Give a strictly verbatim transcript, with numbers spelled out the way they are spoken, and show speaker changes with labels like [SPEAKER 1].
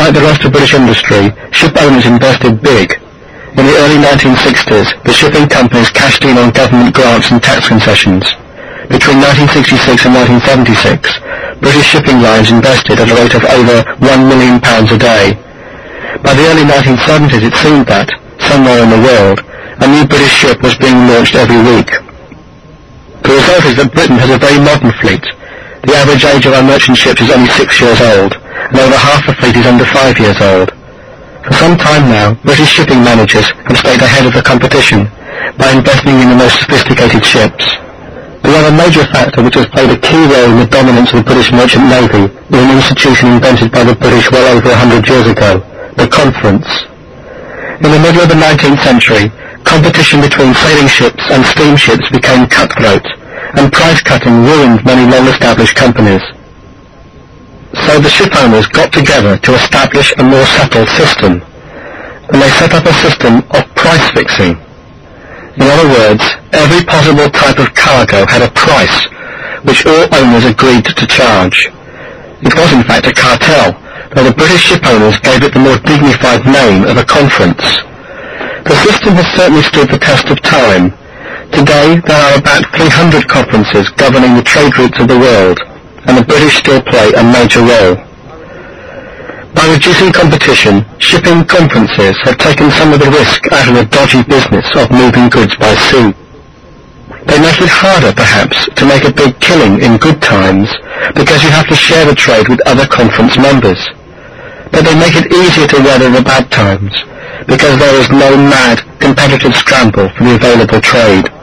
[SPEAKER 1] Like the rest of British industry, ship owners invested big. In the early nineteen sixties, the shipping companies cashed in on government grants and tax concessions. Between nineteen sixty-six and nineteen seventy-six, British shipping lines invested at a rate of over one million pounds a day. By the early nineteen seventies, it seemed that, somewhere in the world, a new British ship was being launched every week. The result is that Britain has a very modern fleet. The average age of our merchant ships is only six years old, and over half the fleet is under five years old. For some time now, British shipping managers have stayed ahead of the competition by investing in the most sophisticated ships. The other major factor which has played a key role in the dominance of the British Merchant Navy is an institution invented by the British well over a hundred years ago, the Conference. In the middle of the nineteenth century, competition between sailing ships and steamships became cutthroat, and price-cutting ruined many long-established companies. So the ship owners got together to establish a more settled system, and they set up a system of price fixing. In other words, every possible type of cargo had a price, which all owners agreed to charge. It was in fact a cartel, though the British ship owners gave it the more dignified name of a conference. The system has certainly stood the test of time. Today there are about three hundred conferences governing the trade routes of the world, and the British still play a major role. By reducing competition, shipping conferences have taken some of the risk out of the dodgy business of moving goods by sea. They make it harder, perhaps, to make a big killing in good times, because you have to share the trade with other conference members. But they make it easier to weather the bad times, because there is no mad, competitive scramble for the available trade.